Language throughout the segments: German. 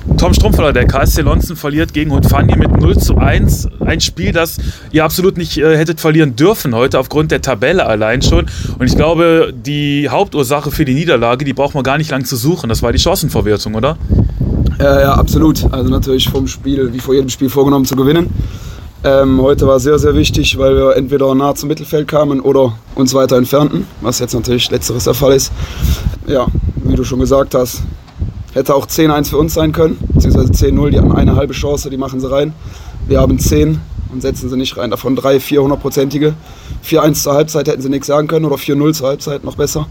Tom Strumpfler, der KSC Lonzen verliert gegen Hutfanje mit 0:1. Ein Spiel, das ihr absolut nicht hättet verlieren dürfen heute, aufgrund der Tabelle allein schon. Und ich glaube, die Hauptursache für die Niederlage, die braucht man gar nicht lang zu suchen. Das war die Chancenverwertung, oder? Ja, absolut. Also natürlich vom Spiel, wie vor jedem Spiel vorgenommen, zu gewinnen. Heute war sehr, sehr wichtig, weil wir entweder nah zum Mittelfeld kamen oder uns weiter entfernten, was jetzt natürlich letzteres der Fall ist. Ja, wie du schon gesagt hast, hätte auch 10:1 für uns sein können, beziehungsweise 10:0, die haben eine halbe Chance, die machen sie rein. Wir haben 10 und setzen sie nicht rein, davon 3 400-prozentige. 4:1 zur Halbzeit hätten sie nichts sagen können oder 4:0 zur Halbzeit, noch besser.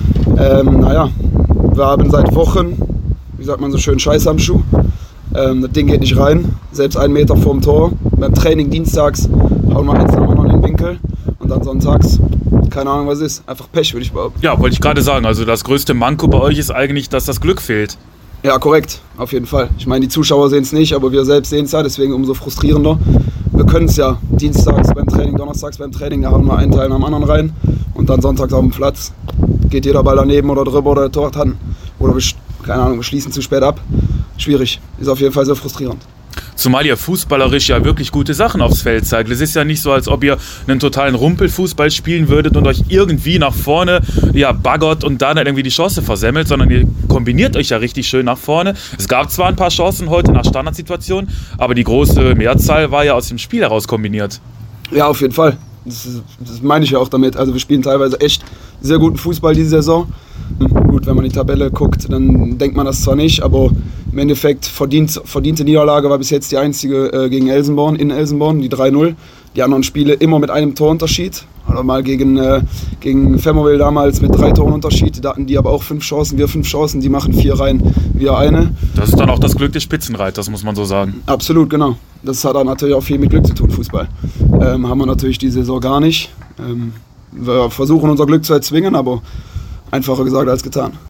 Wir haben seit Wochen, wie sagt man so schön, Scheiße am Schuh. Das Ding geht nicht rein, selbst 1 Meter vorm Tor. Beim Training dienstags hauen wir eins nach dem anderen in den Winkel und dann sonntags, keine Ahnung was ist, einfach Pech, würde ich behaupten. Ja, wollte ich gerade sagen, also das größte Manko bei euch ist eigentlich, dass das Glück fehlt. Ja, korrekt, auf jeden Fall. Ich meine, die Zuschauer sehen es nicht, aber wir selbst sehen es ja, deswegen umso frustrierender. Wir können es ja dienstags beim Training, donnerstags beim Training, da hauen wir einen Teil nach dem anderen rein und dann sonntags auf dem Platz geht jeder Ball daneben oder drüber oder der Tor hat oder wir schließen zu spät ab. Schwierig, ist auf jeden Fall sehr frustrierend. Zumal ihr fußballerisch ja wirklich gute Sachen aufs Feld zeigt. Es ist ja nicht so, als ob ihr einen totalen Rumpelfußball spielen würdet und euch irgendwie nach vorne baggert und dann irgendwie die Chance versemmelt, sondern ihr kombiniert euch ja richtig schön nach vorne. Es gab zwar ein paar Chancen heute nach Standardsituationen, aber die große Mehrzahl war ja aus dem Spiel heraus kombiniert. Ja, auf jeden Fall. Das meine ich ja auch damit. Also wir spielen teilweise echt sehr guten Fußball diese Saison. Gut, wenn man die Tabelle guckt, dann denkt man das zwar nicht, aber im Endeffekt verdiente Niederlage war bis jetzt die einzige gegen Elsenborn, in Elsenborn, die 3:0. Die anderen Spiele immer mit einem Torunterschied. Oder mal gegen Femmerville damals mit 3 Toren Unterschied. Da hatten die aber auch 5 Chancen, wir 5 Chancen, die machen 4 rein, wir eine. Das ist dann auch das Glück des Spitzenreiters, muss man so sagen. Absolut, genau. Das hat dann natürlich auch viel mit Glück zu tun, Fußball. Haben wir natürlich die Saison gar nicht. Wir versuchen unser Glück zu erzwingen, aber einfacher gesagt als getan.